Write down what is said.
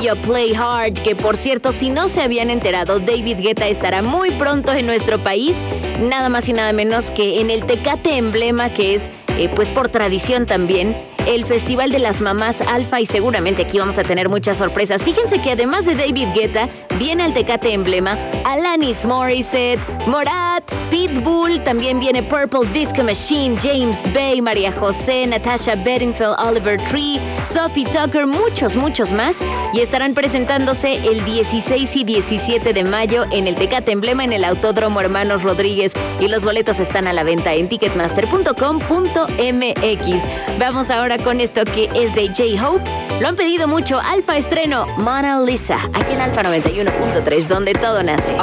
sencillo Play Hard, que por cierto, si no se habían enterado, David Guetta estará muy pronto en nuestro país, nada más y nada menos que en el Tecate Emblema, que es, pues por tradición también, el Festival de las Mamás Alfa, y seguramente aquí vamos a tener muchas sorpresas. Fíjense que además de David Guetta, viene al Tecate Emblema Alanis Morissette, Morat, Pitbull, también viene Purple Disco Machine, James Bay, María José, Natasha Bedingfield, Oliver Tree, Sophie Tucker, muchos más, y estarán presentándose el 16 y 17 de mayo en el Tecate Emblema en el Autódromo Hermanos Rodríguez, y los boletos están a la venta en ticketmaster.com.mx. Vamos ahora con esto que es de J-Hope. Lo han pedido mucho. Alfa estreno Mona Lisa, aquí en Alfa 91.3, donde todo nace.